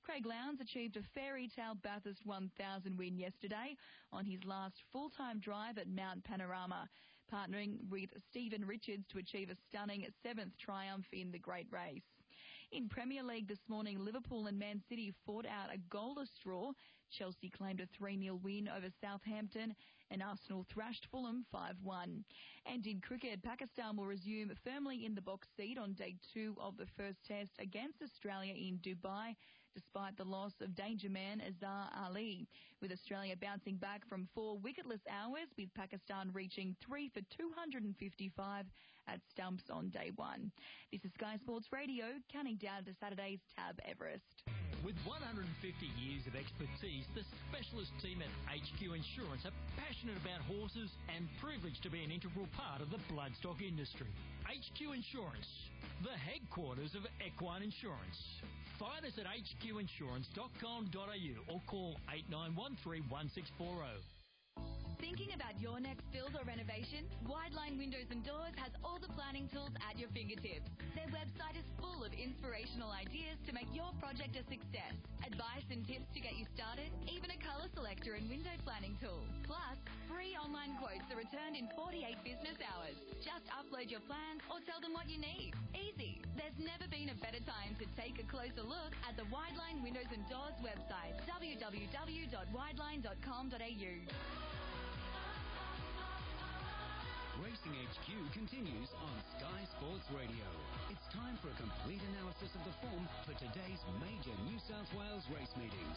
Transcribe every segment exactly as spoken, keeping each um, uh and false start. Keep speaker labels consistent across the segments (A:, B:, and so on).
A: Craig Lowndes achieved a Fairy Tale Bathurst one thousand win yesterday on his last full-time drive at Mount Panorama, partnering with Stephen Richards to achieve a stunning seventh triumph in the great race. In Premier League this morning, Liverpool and Man City fought out a goalless draw. Chelsea claimed a three nil win over Southampton, and Arsenal thrashed Fulham five one. And in cricket, Pakistan will resume firmly in the box seat on day two of the first test against Australia in Dubai, despite the loss of danger man Azhar Ali, with Australia bouncing back from four wicketless hours, with Pakistan reaching three for two hundred fifty-five at stumps on day one. This is Sky Sports Radio, counting down to Saturday's Tab Everest.
B: With one hundred fifty years of expertise, the specialist team at H Q Insurance are passionate about horses and privileged to be an integral part of the bloodstock industry. H Q Insurance, the headquarters of equine insurance. Find us at h q insurance dot com dot a u or call eight nine one three one six four zero.
A: Thinking about your next build or renovation? Wideline Windows and Doors has all the planning tools at your fingertips. Their website is full of inspirational ideas to make your project a success. Advice and tips to get you started, even a colour selector and window planning tool. Plus, free online quotes are returned in forty-eight business hours. Just upload your plans or tell them what you need. Easy. There's never been a better time to take a closer look at the Wideline Windows and Doors website, w w w dot wideline dot com dot a u.
C: Racing H Q continues on Sky Sports Radio. It's time for a complete analysis of the form for today's major New South Wales race meetings.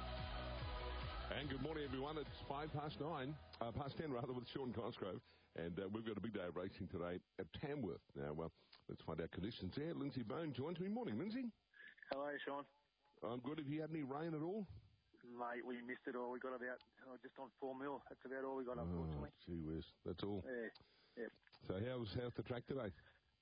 D: And good morning, everyone. It's five past nine, uh, past ten rather, with Sean Cosgrove. And uh, we've got a big day of racing today at Tamworth. Now, well, let's find out conditions there. Lindsay Bone joins me. Morning, Lindsay.
E: Hello, Sean.
D: I'm good. Have you had any rain at all?
E: Mate, we missed it all. We got about oh, just on four mil. That's about all we got, unfortunately.
D: Oh, gee whiz. That's all?
E: Yeah, yeah.
D: So how's, how's the track today?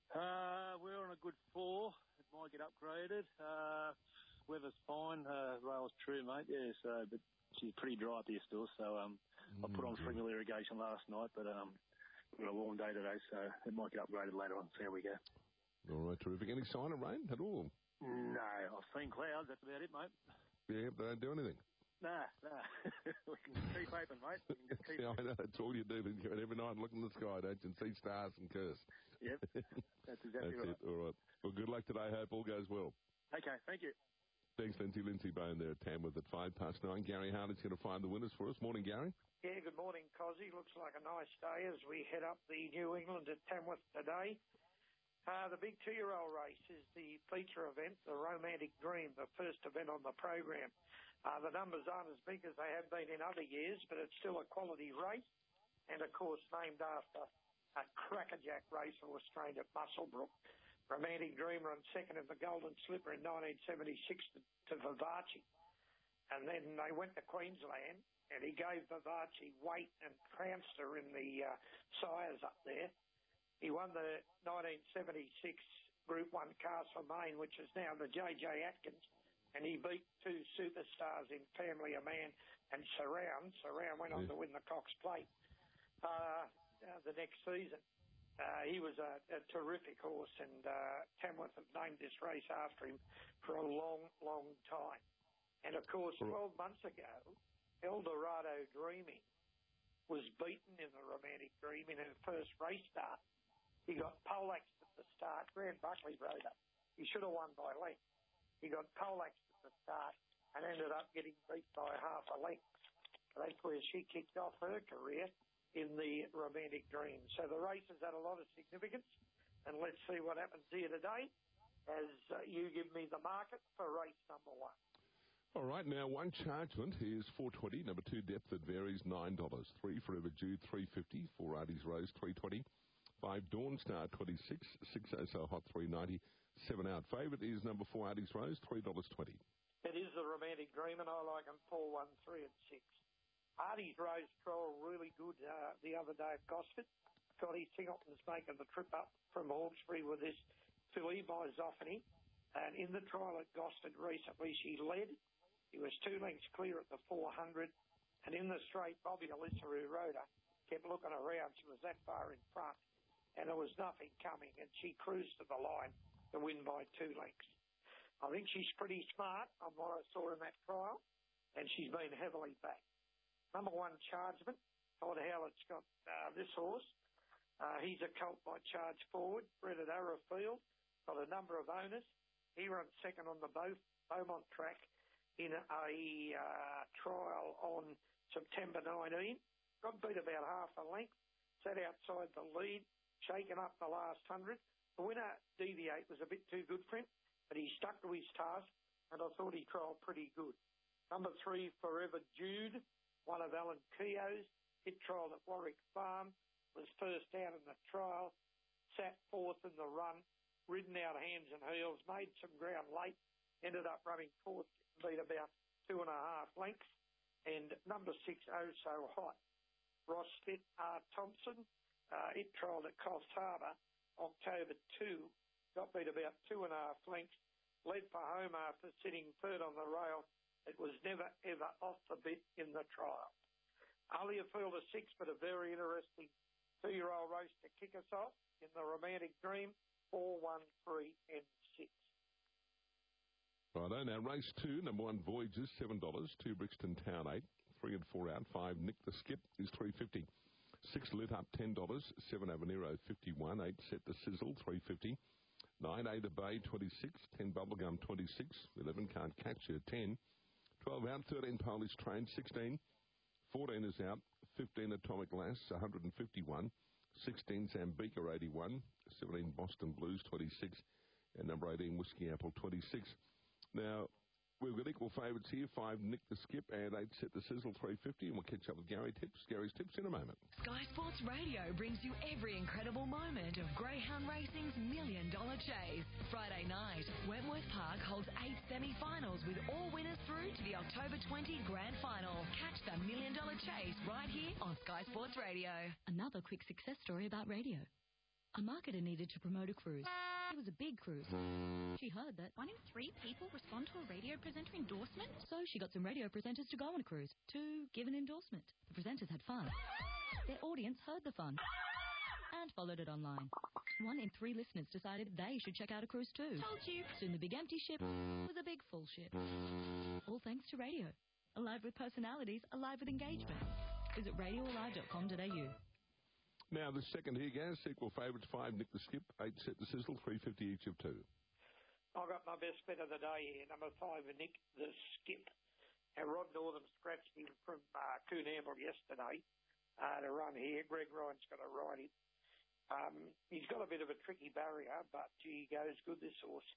E: Uh, we're on a good four. It might get upgraded. Uh, weather's fine. Uh, rail's true, mate. Yeah, so, but she's pretty dry up here still. So um, mm, I put on sprinkler irrigation last night, but um, we've got a warm day today, so it might get upgraded later on. See how we go. All
D: right, terrific. Any sign of rain at all?
E: No, I've seen clouds. That's about it, mate.
D: Yeah, they don't do anything.
E: Nah, nah. We can just keep open, mate. We can just keep
D: yeah, I know. That's all you do. You go every night and look in the sky, don't you, and see stars and curse.
E: Yep. That's exactly
D: That's
E: right.
D: It. All right. Well, good luck today. Hope all goes well.
E: Okay, thank you.
D: Thanks, Lindsay. Lindsay Bone there at Tamworth at five past nine. Gary Hardy's going to find the winners for us. Morning, Gary.
F: Yeah, good morning, Cozzy. Looks like a nice day as we head up the New England at Tamworth today. Uh, the big two-year-old race is the feature event, the Romantic Dream, the first event on the program. Uh, the numbers aren't as big as they have been in other years, but it's still a quality race, and of course named after a crackerjack racehorse trained at Muswellbrook. Romantic Dream ran second in the Golden Slipper in nineteen seventy-six to, to Vivace, and then they went to Queensland, and he gave Vivace weight and pranced her in the uh, sires up there. He won the nineteen seventy-six Group one Castlemaine, which is now the J J Atkins, and he beat two superstars in Family of Man and Surround. Surround went on to win the Cox Plate uh, uh, the next season. Uh, he was a, a terrific horse, and uh, Tamworth have named this race after him for a long, long time. And, of course, twelve months ago, Eldorado Dreaming was beaten in the Romantic Dream in her first race start. He got poleaxed at the start. Grant Buckley rode up. He should have won by length. He got poleaxed at the start and ended up getting beat by half a length. That's where she kicked off her career in the Romantic Dream. So the race has had a lot of significance, and let's see what happens here today as uh, you give me the market for race number one.
D: All right, now one chargement is four twenty. Number two, Depth That Varies, nine dollars. Three, Forever Jude, three fifty. Four, Artie's Rose, three twenty. Five, Dawn Star, twenty-six. Six, Oh So Hot, three ninety. Seven out. Favourite is number four, Artie's Rose, three dollars twenty.
F: It is the Romantic Dream, and I like them four, one, three, and six. Artie's Rose trialled really good uh, the other day at Gosford. Scotty Singleton's making the trip up from Hawkesbury with this filly by Zoffany. And in the trial at Gosford recently, she led. He was two lengths clear at the four hundred. And in the straight, Bobby Alyssa, who rode her, kept looking around. She was that far in front, and there was nothing coming. And she cruised to the line to win by two lengths. I think she's pretty smart on what I saw in that trial, and she's been heavily backed. Number one, Chargement. Todd Howlett's got uh, this horse. Uh, he's a colt by Charge Forward, bred at Arrowfield, got a number of owners. He runs second on the Beau- Beaumont track in a uh, trial on September nineteenth. Got beat about half a length, sat outside the lead, shaken up the last hundred. The winner, Deviate, was a bit too good for him, but he stuck to his task, and I thought he trialled pretty good. Number three, Forever Jude, one of Alan Keogh's. It trialled at Warwick Farm, was first out in the trial, sat fourth in the run, ridden out hands and heels, made some ground late, ended up running fourth, beat about two and a half lengths. And number six, Oh So Hot, Ross Fit R. Thompson. Uh, it trialled at Coffs Harbour, October second, got beat about two and a half lengths, led for home after sitting third on the rail. It was never, ever off the bit in the trial. Only a field of six, but a very interesting two-year-old race to kick us off in the Romantic Dream, four, one, three, and six.
D: Righto, now race two, number one, Voyages, seven dollars, two, Brixton Town, eight, three and four out, five, Nick the Skip is three fifty, six, Lit Up, ten dollars, seven, Aveniro, fifty-one, eight, Set the Sizzle, three fifty, nine, Ada Bay, twenty-six, ten, Bubblegum, twenty-six, eleven, Can't Catch You, ten, twelve out, thirteen, Polish Train, sixteen, fourteen is out, fifteen, Atomic Lass, one hundred fifty-one, sixteen, Zambika, eighty-one, seventeen, Boston Blues, twenty-six, and number eighteen, Whiskey Apple, twenty-six. Now, we've got equal favourites here, five, Nick the Skip, and eight, Set the Sizzle, three fifty, and we'll catch up with Gary Tips. Gary's Tips in a moment.
G: Sky Sports Radio brings you every incredible moment of Greyhound Racing's Million Dollar Chase. Friday night, Wentworth Park holds eight semi-finals with all winners through to the October twentieth Grand Final. Catch the Million Dollar Chase right here on Sky Sports Radio.
H: Another quick success story about radio. A marketer needed to promote a cruise. It was a big cruise. She heard that
I: one in three people respond to a radio presenter endorsement.
H: So she got some radio presenters to go on a cruise to give an endorsement. The presenters had fun. Their audience heard the fun and followed it online. One in three listeners decided they should check out a cruise too.
I: Told you.
H: Soon the big empty ship was a big full ship. All thanks to radio. Alive with personalities, alive with engagement. Visit radio alive dot com dot a u.
D: Now, the second here, Gaz, equal favourites, five, Nick the Skip, eight, Set the Sizzle, three fifty each of two.
F: I got my best bet of the day here, number five, Nick the Skip. And Rod Northam scratched him from uh, Coonamble yesterday uh, to run here. Greg Ryan's got to ride him. Um, he's got a bit of a tricky barrier, but gee, he goes good, this horse.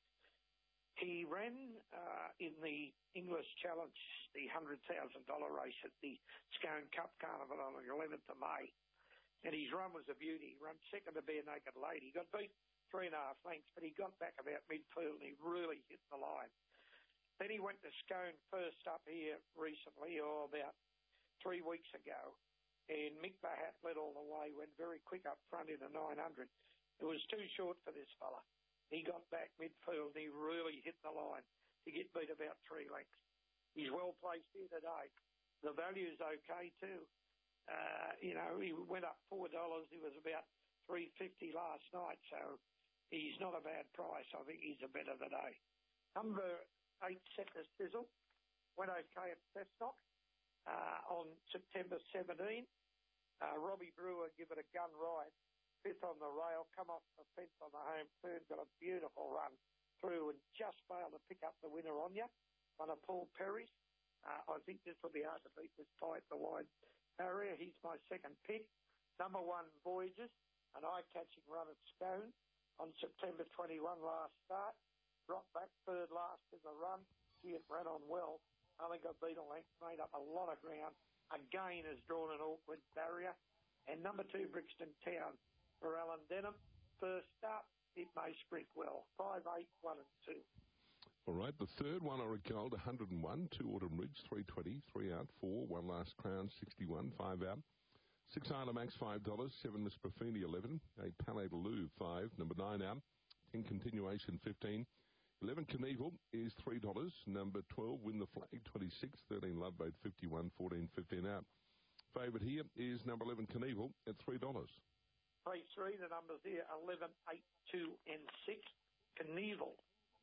F: He ran uh, in the English Challenge, the one hundred thousand dollars race at the Scone Cup Carnival on the eleventh of May. And his run was a beauty. He ran second to Bare Naked Lady. He got beat three and a half lengths, but he got back about midfield and he really hit the line. Then he went to Scone first up here recently, or about three weeks ago. And Mick Bahat led all the way, went very quick up front in the nine hundred. It was too short for this fella. He got back midfield and he really hit the line to get beat about three lengths. He's well placed here today. The value's okay too. Uh, you know, he went up four dollars. He was about three fifty last night, so he's not a bad price. I think he's a bet of the day. Number eight, Set the Sizzle, went okay at Cessnock uh, on September seventeenth. Uh, Robbie Brewer give it a gun ride, fifth on the rail, come off the fence on the home turn, got a beautiful run through and just failed to pick up the winner on you, one of Paul Perry's. Uh, I think this will be hard to beat despite the wide barrier. He's my second pick. Number one, Voyages, an eye-catching run at Scone on September twenty-first last start. Dropped back third last in the run. He had ran on well. Only got beat a length, made up a lot of ground. Again has drawn an awkward barrier. And number two, Brixton Town for Alan Denham. First up, it may sprint well. Five, eight, one and two.
D: All right, the third one, Oric Gold, one hundred one, two Autumn Ridge, three twenty, three out, four, one Last Crown, sixty-one, five out, six Isla Max, five dollars, seven Miss Buffini, eleven, eight Palais de Lou, five, number nine out, ten Continuation, fifteen, eleven Knievel is three dollars, number twelve Win the Flag, twenty-six, thirteen Love Boat, fifty-one, fourteen, fifteen out. Favourite here is number eleven Knievel at three dollars.
F: Race three, the numbers here, eleven, eight, two and six. Knievel.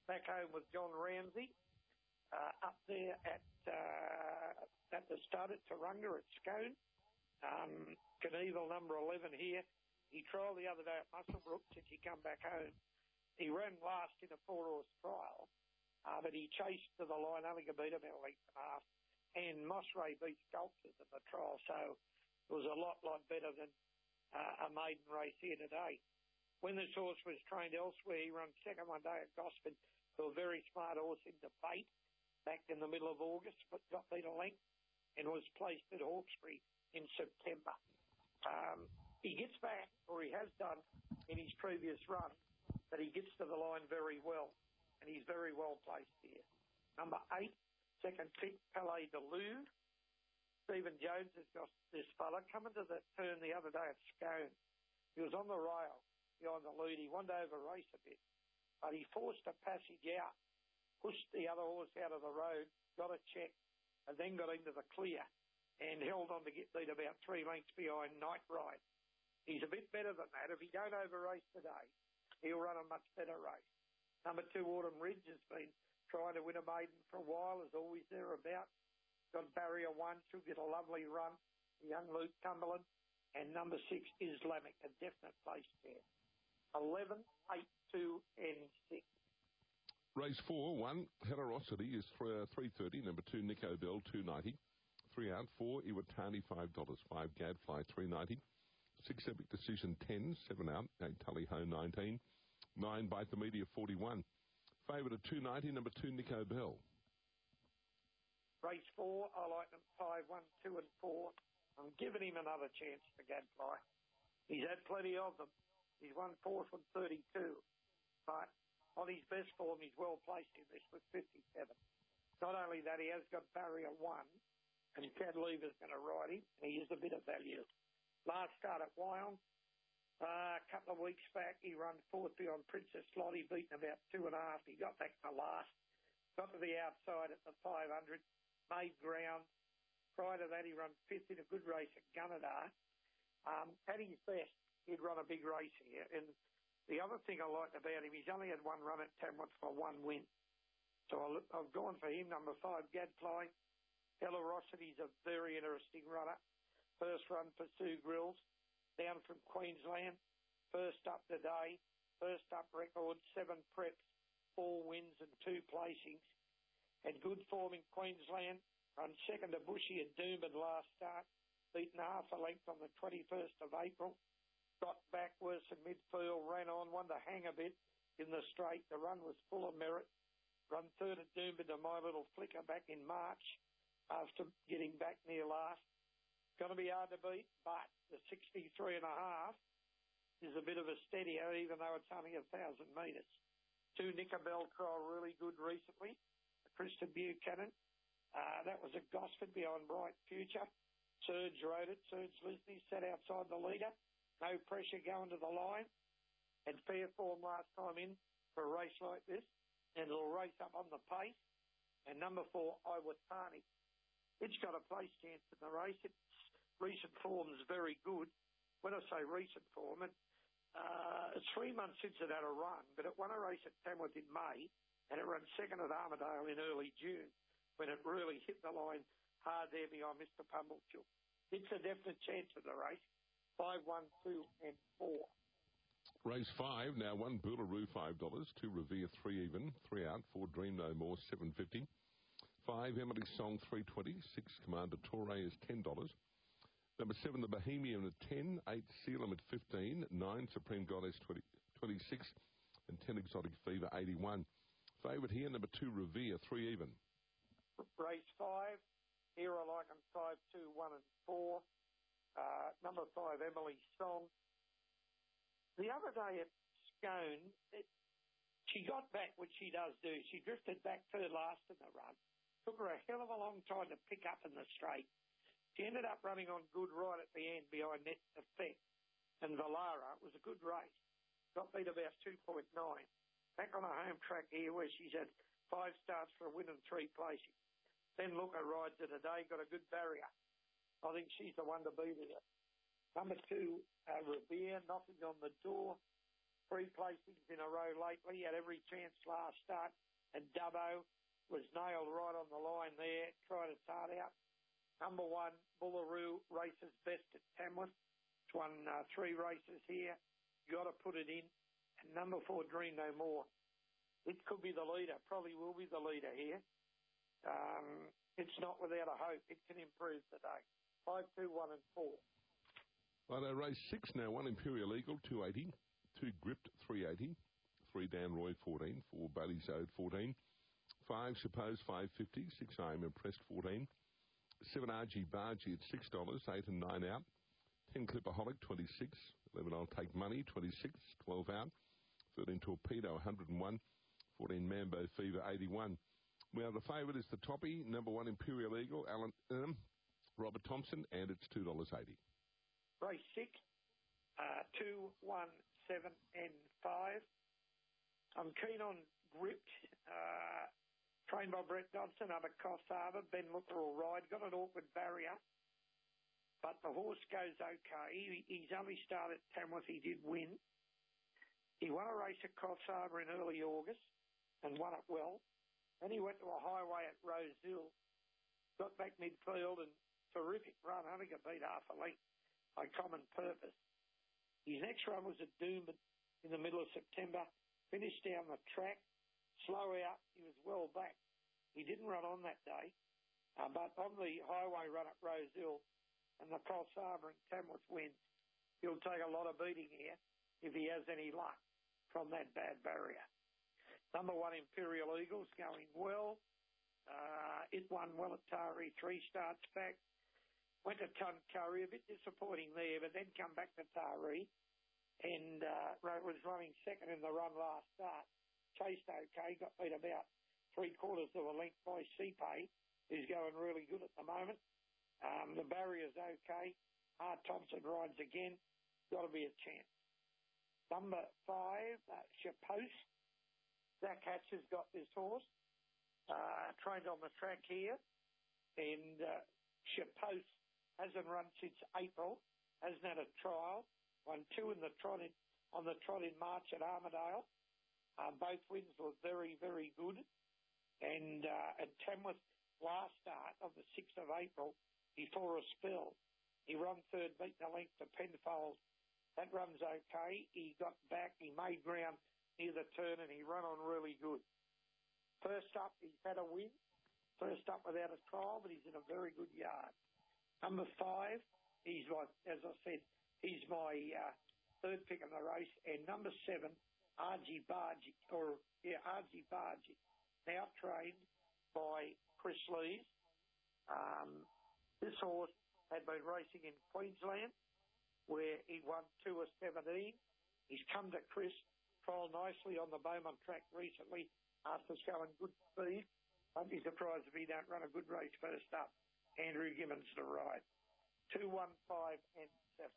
F: back home with John Ramsey, uh, up there at uh, at the stud at Turunga at Scone. Um, Knievel, number eleven here. He trialled the other day at Muswellbrook since he come back home. He ran last in a four-horse trial, uh, but he chased to the line, only could beat about a length and a half. And Mossray beat Sculptors in the trial, so it was a lot, lot better than uh, a maiden race here today. When this horse was trained elsewhere, he ran second one day at Gosford to a very smart horse in debate back in the middle of August, but got beat a length and was placed at Hawkesbury in September. Um, he gets back, or he has done in his previous run, but he gets to the line very well, and he's very well placed here. Number eight, second pick, Palais de Louvre. Stephen Jones has got this fella coming to the turn the other day at Scone. He was on the rail behind the lead. He wanted to over-race a bit, but he forced a passage out, pushed the other horse out of the road, got a check, and then got into the clear and held on to get beat about three lengths behind Night Ride. He's a bit better than that. If he don't over-race today, he'll run a much better race. Number two, Autumn Ridge, has been trying to win a maiden for a while, is always thereabouts. Got barrier one, she'll get a lovely run. Young Luke Cumberland. And number six, Islamic, a definite place there. eleven, eight, two, and six.
D: Race four, one, Generosity is three thirty. Number two, Nico Bell, two ninety. Three out, four, Iwatani, five dollars. Five, Gadfly, three ninety. Six, Epic Decision, ten. Seven out, eight, Tully Ho, nineteen. Nine, Bite the Media, forty-one. Favourite at two ninety, number two, Nico Bell.
F: Race four, I like them five, one, two, and four. I'm giving him another chance, the Gadfly. He's had plenty of them. He's won fourth from thirty-two. But on his best form, he's well placed in this with fifty-seven. Not only that, he has got barrier one, and Chad Lever's going to ride him, and he is a bit of value. Last start at Wyong, uh, a couple of weeks back, he ran fourth beyond Princess Lottie, beaten about two and a half. He got back to last. Got to the outside at the five hundred, made ground. Prior to that, he ran fifth in a good race at Gunnedah. Um, at his best, he'd run a big race here. And the other thing I liked about him, he's only had one run at Tamworth for one win. So I've gone for him, number five, Gadfly. Generosity's a very interesting runner. First run for Sue Grills, down from Queensland. First up today, first up record, seven preps, four wins and two placings. Had good form in Queensland. Run second to Bushy at Doomben last start. Beaten half a length on the twenty-first of April. Got back worse in midfield, ran on, wanted to hang a bit in the straight. The run was full of merit. Run third at Doomben to My Little Flicker back in March after getting back near last. Going to be hard to beat, but the sixty-three and a half is a bit of a steadier, even though it's only a thousand metres. Two Nickerbell trial really good recently. Kristen Buchanan. Uh, that was a Gosford behind Bright Future. Serge rode it. Serge Lisney sat outside the leader. No pressure going to the line. Had fair form last time in for a race like this. And it'll race up on the pace. And number four, Iwatani. It's got a place chance in the race. Its recent form is very good. When I say recent form, it, uh, it's three months since it had a run, but it won a race at Tamworth in May, and it ran second at Armidale in early June, when it really hit the line hard there behind Mister Pumblechook. It's a definite chance of the race. Five, one, two, and four.
D: Race five, now one Boolaroo, five dollars. Two Revere, three even. Three out. Four Dream No More, seven fifty. Five Emily Song, three twenty. Six Commander Torre is ten dollars. Number seven, the Bohemian at ten. Eight Sealam at fifteen. Nine Supreme Goddess, twenty, twenty-six. And ten Exotic Fever, eighty-one. Favourite here, number two Revere, three even.
F: Race five. Here I like them five, two, one, and four. Uh, number five, Emily Song. The other day at Scone, it, she got back, which she does do. She drifted back third last in the run. Took her a hell of a long time to pick up in the straight. She ended up running on good right at the end behind Net Effect and Valara. It was a good race. Got beat about two point nine. Back on a home track here where she's had five starts for a win and three placings. Then Looker rides it today, got a good barrier. I think she's the one to beat here. Number two, uh, Revere, knocking on the door. three placings in a row lately, had every chance last start, and Dubbo was nailed right on the line there, tried its heart out. Number one, Bullaroo, races best at Tamworth. It's won uh, three races here. Got to put it in. And number four, Dream No More. It could be the leader, probably will be the leader here. Um, it's not without a hope. It can improve today. Five, two, one, and four.
D: Righto, race six now. One Imperial Eagle, two eighty. Two Gripped, three eighty. Three Dan Roy, fourteen. Four Bailey's Ode, fourteen. Five Suppose, five fifty. Six I Am Impressed, fourteen. Seven R G Bargy at six dollars. Eight and nine out. Ten Clipperholic, twenty-six. Eleven I'll Take Money, twenty-six. Twelve out. Thirteen Torpedo, one hundred and one. Fourteen Mambo Fever, eighty-one. Now the favourite is the Toppy. Number one Imperial Eagle, Alan um, Robert Thompson, and it's two dollars eighty.
F: Race six, uh, two, one, seven, and five. I'm keen on Gripped, uh, trained by Brett Dodson up at Coffs Harbour. Ben Luther will ride. Got an awkward barrier, but the horse goes okay. He, he's only started at Tamworth. He did win. He won a race at Coffs Harbour in early August and won it well. Then he went to a highway at Rosehill, got back midfield, and terrific run. Only got beat half a length by Common Purpose. His next run was at Doomben in the middle of September. Finished down the track, slow out. He was well back. He didn't run on that day, uh, but on the highway run at Rosehill and the Coffs Harbour and Tamworth wins, he'll take a lot of beating here if he has any luck from that bad barrier. Number one Imperial Eagle's going well. Uh, it won well at Taree, three starts back. Went to Tuncurry, a bit disappointing there, but then come back to Taree. And uh, was running second in the run last start. Chased okay, got beat about three quarters of a length by C-Pay, who's going really good at the moment. Um, the barrier's okay. Art Thompson rides again. Got to be a chance. Number five, uh, Chapose. Zach Hatch has got this horse. Uh, trained on the track here. And uh, Chapose hasn't run since April. Hasn't had a trial. Won two in the trot in, on the trot in March at Armadale. Uh, both wins were very, very good. And uh, at Tamworth last start of the sixth of April, before a spell, he run third, beat the length to Penfold. That run's okay. He got back, he made ground near the turn, and he ran on really good. First up, he's had a win. First up without a trial, but he's in a very good yard. Number five, he's like, as I said, he's my uh, third pick in the race. And number seven, R G Bargy, or, yeah, R G Bargy, now trained by Chris Lees. Um, this horse had been racing in Queensland, where he won two of seventeen. He's come to Chris, trialled nicely on the Beaumont track recently after showing good speed. I'd be surprised if he don't run a good race first up. Andrew Gibbons to ride. Two, one, five, and seven.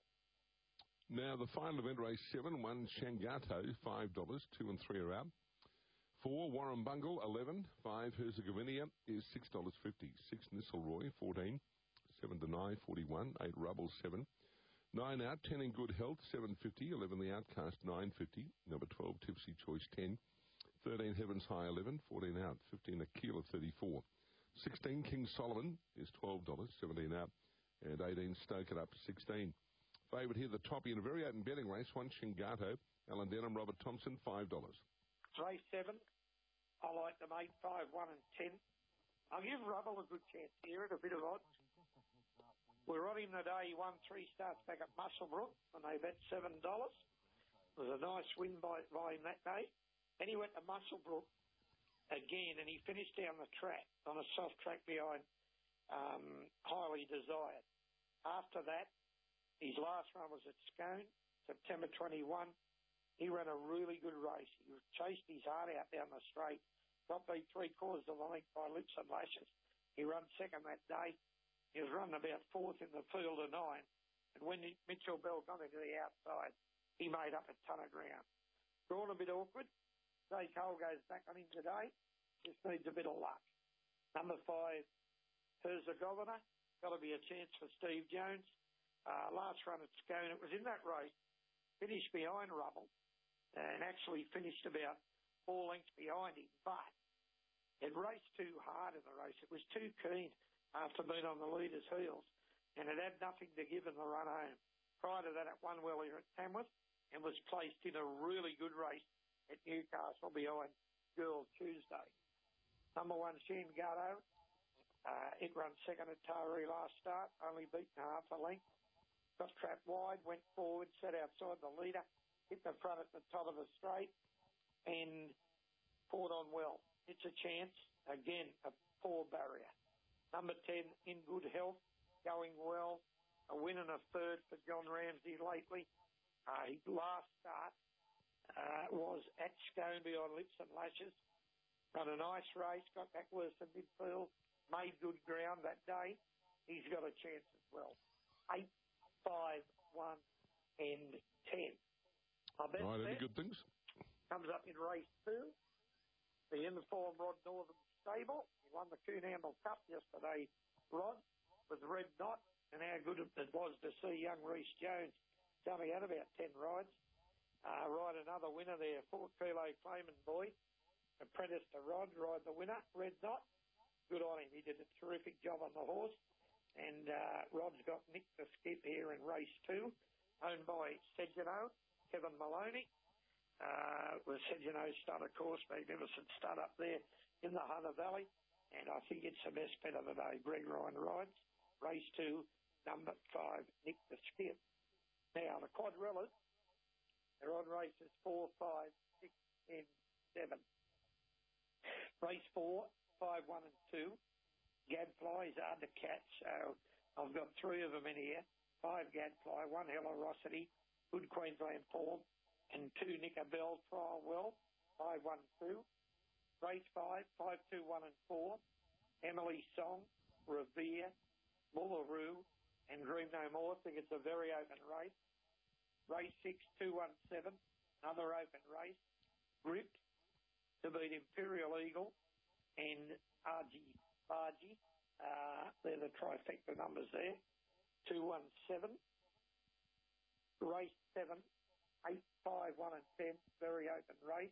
D: Now, the final event, race seven, one Shangato, five dollars, two and three are out. Four, Warren Bungle, eleven. Five, Herzegovina is six dollars fifty. Six, Nisselroy, fourteen. Seven, Deny, forty-one. Eight, Rubble, seven. Nine out, ten in good health, seven fifty. Eleven, The Outcast, nine fifty. Number twelve, Tipsy Choice, ten. Thirteen, Heaven's High, eleven. Fourteen out. Fifteen, Aquila, thirty-four. Sixteen, King Solomon is twelve dollars, seventeen out. And eighteen, Stoke It Up, sixteen. Favourite here, the Toppy in a very open betting race. One, Shingato, Alan Denham, Robert Thompson, five dollars.
F: Race seven, I like them eight, five, one, and ten. I'll give Rubble a good chance here at a bit of odds. We're on him today. He won three starts back at Muswellbrook, and they bet seven dollars. It was a nice win by, by him that day. Then he went to Muswellbrook again, and he finished down the track on a soft track behind um, Highly Desired. After that, his last run was at Scone, September twenty-first. He ran a really good race. He chased his heart out down the straight, got beat three quarters of the length by Lips and Lashes. He ran second that day. He was running about fourth in the field of nine. And when Mitchell Bell got into the outside, he made up a ton of ground. Drawn a bit awkward. Jay Cole goes back on him today. Just needs a bit of luck. Number five, Herzegovina. Got to be a chance for Steve Jones. Uh, last run at Scone, it was in that race. Finished behind Rubble. and actually finished about four lengths behind him, but it raced too hard in the race. It was too keen after being on the leader's heels, and it had nothing to give in the run home. Prior to that, it won well here at Tamworth and was placed in a really good race at Newcastle behind Girl Tuesday. Number one, Shangardo. Uh, it ran second at Taree last start, only beaten half a length. Got trapped wide, went forward, sat outside the leader, hit the front at the top of the straight, and fought on well. It's a chance. Again, a poor barrier. Number ten, In Good Health, going well. A win and a third for John Ramsey lately. Uh, his last start uh, was at Scone on Lips and Lashes. Run a nice race, got back worse than midfield, made good ground that day. He's got a chance as well. Eight, five, one, and ten. I bet
D: right, any good things?
F: Comes up in race two. The Inform Rod Northern Stable. He won the Coonamble Cup yesterday, Rod, with Red Knot. And how good it was to see young Reece Jones. He's only had about ten rides. Uh, ride another winner there, Fort Kilo Claimant Boy. Apprentice to Rod, ride the winner, Red Knot. Good on him. He did a terrific job on the horse. And uh, Rod's got Nick the Skip here in race two, owned by Sedgeno, Kevin Maloney. Uh, with Sedgeno stud, of course, magnificent stud up there in the Hunter Valley. And I think it's the best bet of the day. Greg Ryan rides. Race two, number five, Nick the Skip. Now, the quadrillas, they're on races four, five, six, and seven. Race four, five, one, and two. Gadfly is hard to catch, so I've got three of them in here. Five Gadfly, one Hellerosity, good Queensland form, and two Nicabel, trial well, five, one, two. Race five, five, two, one, and four. Emily Song, Revere, Mullaroo, and Dream No More. I think it's a very open race. Race six, two, one, seven, another open race. Gripped to beat Imperial Eagle and Argy Bargy. Uh, they're the trifecta numbers there. two, one, seven. Race seven, eight, five, one, and ten. Very open race.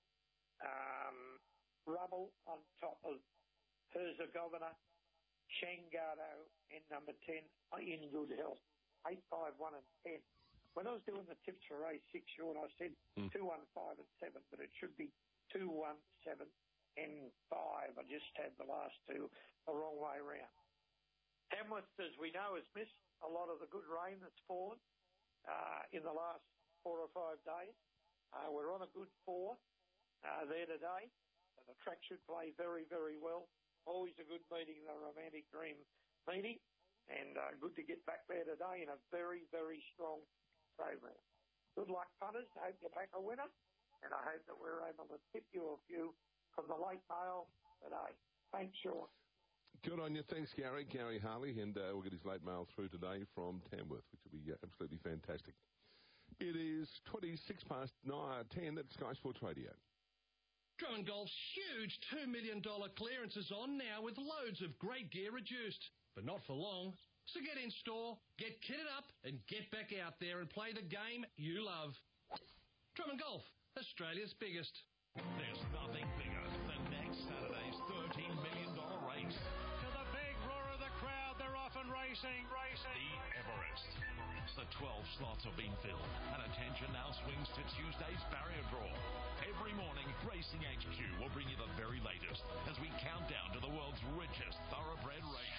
F: Um, Rubble on top of Herzegovina, Shangardo, and number ten, In Good Health. eight, five, one, and ten. When I was doing the tips for race six, Sean, I said mm. two, one, five, and seven, but it should be two, one, seven, and five. I just had the last two the wrong way around. Tamworth, as we know, has missed a lot of the good rain that's fallen uh, in the last four or five days. Uh, we're on a good four uh, there today. And the track should play very, very well. Always a good meeting, the Romantic Dream meeting, and uh, good to get back there today in a very, very strong program. Good luck, punters. I hope you're back a winner, and I hope that we're able to tip you a few from the late mail today. Thanks, Sean.
D: Good on you. Thanks, Gary. Gary Harley, and uh, we'll get his late mail through today from Tamworth, which will be uh, absolutely fantastic. It is twenty-six past nine, ten at Sky Sports Radio.
J: Drummond Golf's huge two million dollars clearance is on now with loads of great gear reduced, but not for long. So get in store, get kitted up, and get back out there and play the game you love. Drummond Golf, Australia's biggest.
K: There's nothing bigger than next Saturday's thirteen million dollars race.
L: To the big roar of the crowd, they're off and racing, racing.
K: The Everest. The twelve slots have been filled, and attention now swings to Tuesday's barrier draw. Every morning, Racing H Q will bring you the very latest as we count down to the world's richest thoroughbred race.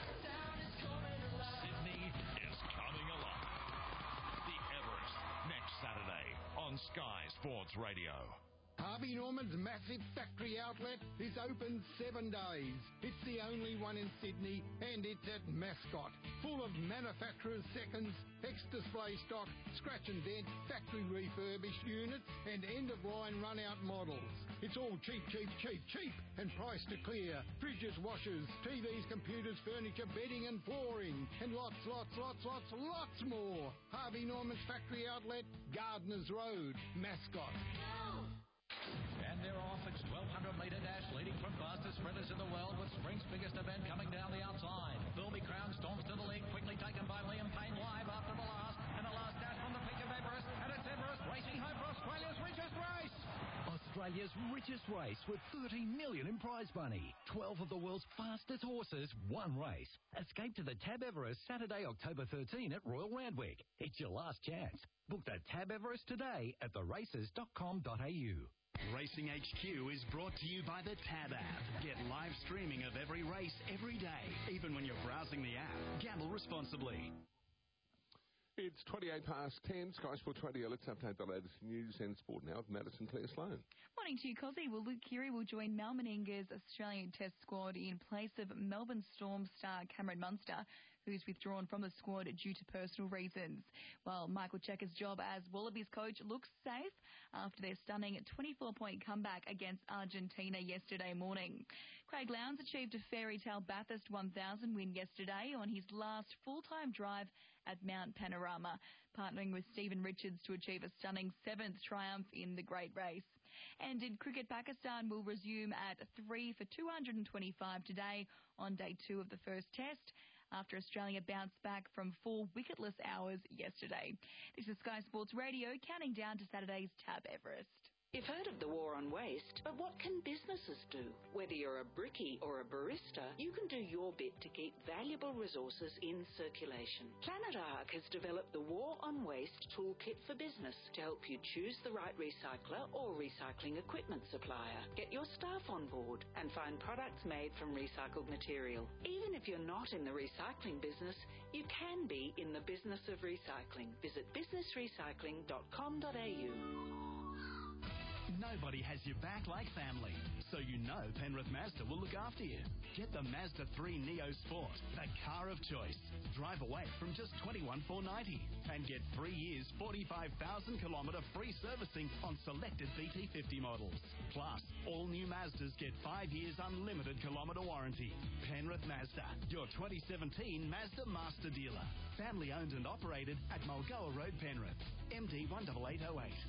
K: Sydney is coming alive. The Everest, next Saturday on Sky Sports Radio.
M: Harvey Norman's massive factory outlet is open seven days. It's the only one in Sydney, and it's at Mascot. Full of manufacturers' seconds, ex-display stock, scratch and dent, factory refurbished units, and end-of-line run-out models. It's all cheap, cheap, cheap, cheap, and priced to clear. Fridges, washers, T Vs, computers, furniture, bedding and flooring, and lots, lots, lots, lots, lots more. Harvey Norman's factory outlet, Gardeners Road, Mascot.
N: And they're off. It's twelve hundred metre dash leading from fastest sprinters in the world with spring's biggest event coming down the outside. Filmy Crown storms to the lead, quickly taken by Liam Payne live after the last. And the last dash from the peak of Everest. And it's Everest racing home for Australia's region.
O: Australia's richest race with thirteen million in prize money. twelve of the world's fastest horses, one race. Escape to the Tab Everest Saturday, October thirteenth at Royal Randwick. It's your last chance. Book the Tab Everest today at the races dot com dot a u.
C: Racing H Q is brought to you by the Tab app. Get live streaming of every race every day, even when you're browsing the app. Gamble responsibly.
D: It's twenty-eight past ten, Sky Sport twenty. Let's update the latest news and sport now with Madison Claire Sloan.
A: Morning to you, Cozzy. Well, Luke Keary will join Mal Meninga's Australian Test squad in place of Melbourne Storm star Cameron Munster, who's withdrawn from the squad due to personal reasons. While Michael Checker's job as Wallabies coach looks safe after their stunning twenty-four point comeback against Argentina yesterday morning. Craig Lowndes achieved a Fairy Tale Bathurst one thousand win yesterday on his last full-time drive at Mount Panorama, partnering with Stephen Richards to achieve a stunning seventh triumph in the great race. And in cricket, Pakistan will resume at three for two hundred twenty-five today on day two of the first test, after Australia bounced back from four wicketless hours yesterday. This is Sky Sports Radio, counting down to Saturday's Tab Everest.
P: You've heard of the war on waste, but what can businesses do? Whether you're a brickie or a barista, you can do your bit to keep valuable resources in circulation. Planet Ark has developed the War on Waste Toolkit for Business to help you choose the right recycler or recycling equipment supplier. Get your staff on board and find products made from recycled material. Even if you're not in the recycling business, you can be in the business of recycling. Visit business recycling dot com dot a u.
C: Nobody has your back like family, so you know Penrith Mazda will look after you. Get the Mazda three Neo Sport, the car of choice. Drive away from just twenty-one thousand four hundred ninety and get three years, forty-five thousand kilometre free servicing on selected B T fifty models. Plus, all new Mazdas get five years unlimited kilometre warranty. Penrith Mazda, your twenty seventeen Mazda master dealer. Family owned and operated at Mulgoa Road, Penrith. M D one eight eight oh eight.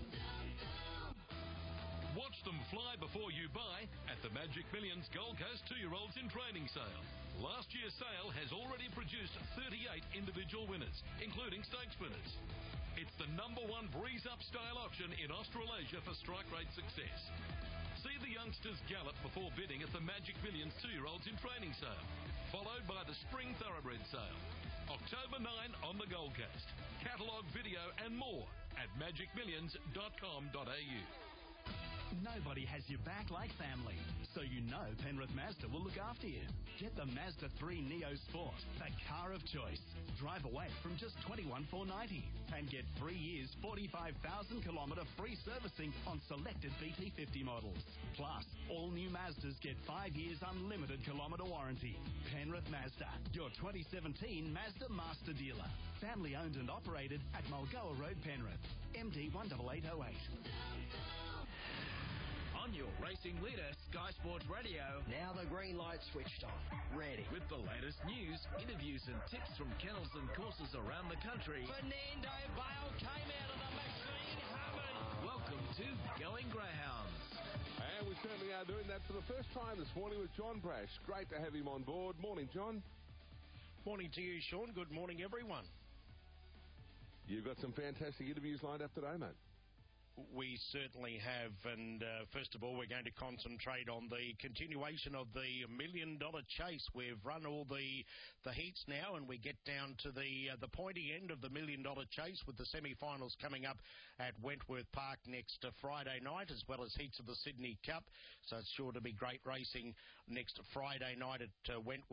K: Watch them fly before you buy at the Magic Millions Gold Coast two-year-olds in training sale. Last year's sale has already produced thirty-eight individual winners, including stakes winners. It's the number one breeze-up style auction in Australasia for strike rate success. See the youngsters gallop before bidding at the Magic Millions two-year-olds in training sale, followed by the Spring Thoroughbred sale. October ninth on the Gold Coast. Catalogue, video and more at magic millions dot com dot a u.
C: Nobody has your back like family, so you know Penrith Mazda will look after you. Get the Mazda three Neo Sport, the car of choice. Drive away from just twenty-one thousand four hundred ninety and get three years, forty-five thousand kilometre free servicing on selected B T fifty models. Plus, all new Mazdas get five years unlimited kilometre warranty. Penrith Mazda, your twenty seventeen Mazda master dealer. Family owned and operated at Mulgoa Road, Penrith. M D one eight eight oh eight.
Q: On your racing leader, Sky Sports Radio.
R: Now the green light switched on. Ready.
Q: With the latest news, interviews and tips from kennels and courses around the country.
R: Fernando Bale came out of the machine humming.
Q: Welcome to Going Greyhounds.
D: And we certainly are doing that for the first time this morning with John Brash. Great to have him on board. Morning, John.
S: Morning to you, Sean. Good morning, everyone.
D: You've got some fantastic interviews lined up today, mate.
S: We certainly have, and uh, first of all, we're going to concentrate on the continuation of the million-dollar chase. We've run all the the heats now, and we get down to the uh, the pointy end of the million-dollar chase with the semi-finals coming up at Wentworth Park next uh, Friday night, as well as heats of the Sydney Cup. So it's sure to be great racing next Friday night at uh, Wentworth.